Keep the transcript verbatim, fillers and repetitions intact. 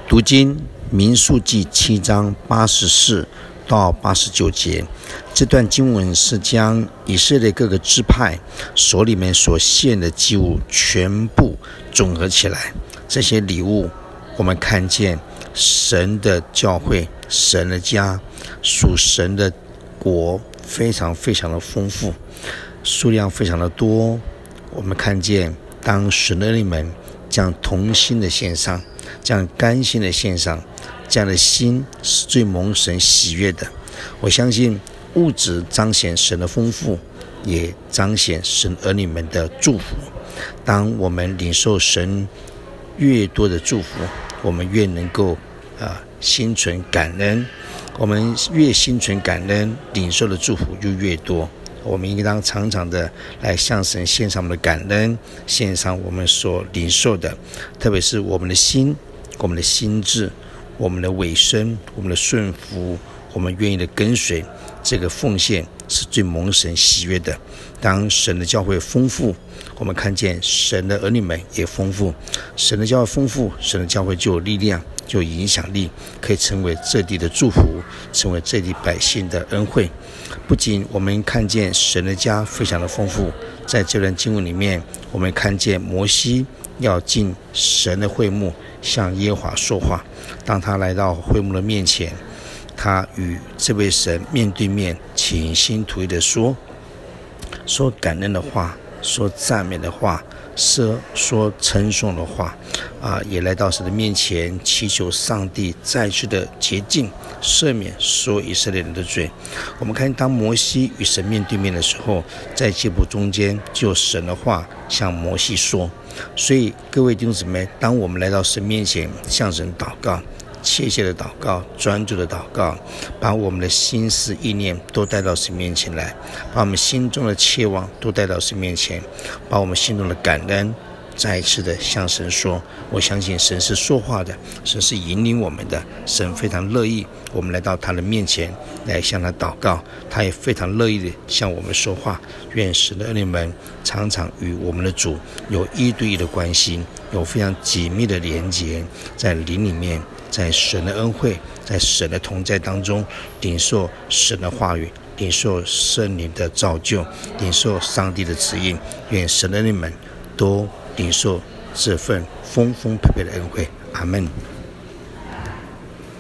读经民数记七章八十四到八十九节，这段经文是将以色列各个支派手里面所献的祭物全部总合起来。这些礼物我们看见神的教会，神的家，属神的国非常非常的丰富，数量非常的多。我们看见当神的儿女们这样同心的献上，这样甘心的献上，这样的心是最蒙神喜悦的。我相信物质彰显神的丰富，也彰显神儿女们的祝福。当我们领受神越多的祝福，我们越能够呃心存感恩。我们越心存感恩，领受的祝福就越多。我们应当常常的来向神献上我们的感恩，献上我们所领受的，特别是我们的心，我们的心志，我们的委身，我们的顺服，我们愿意的跟随，这个奉献是最蒙神喜悦的。当神的教会丰富，我们看见神的儿女们也丰富，神的教会丰富，神的教会就有力量，就有影响力，可以成为这地的祝福，成为这地百姓的恩惠。不仅我们看见神的家非常的丰富，在这段经文里面，我们看见摩西要进神的会幕，向耶和华说话。当他来到会幕的面前，他与这位神面对面倾心吐意的说说感恩的话，说赞美的话，说说称颂的话啊，也来到神的面前祈求上帝再次的洁净赦免所有以色列人的罪。我们看当摩西与神面对面的时候，在祭谱中间就有神的话向摩西说。所以各位弟兄姊妹，当我们来到神面前向神祷告，切切的祷告，专注的祷告，把我们的心思意念都带到神面前来，把我们心中的切望都带到神面前，把我们心中的感恩再一次的向神说。我相信神是说话的，神是引领我们的，神非常乐意我们来到他的面前来向他祷告，他也非常乐意的向我们说话。愿神的儿女们常常与我们的主有一对一的关系，有非常紧密的连结，在灵里面，在神的恩惠，在神的同在当中，领受神的话语，领受圣灵的造就，领受上帝的指引。愿神的儿女们都领受这份丰丰沛沛的恩惠。阿们。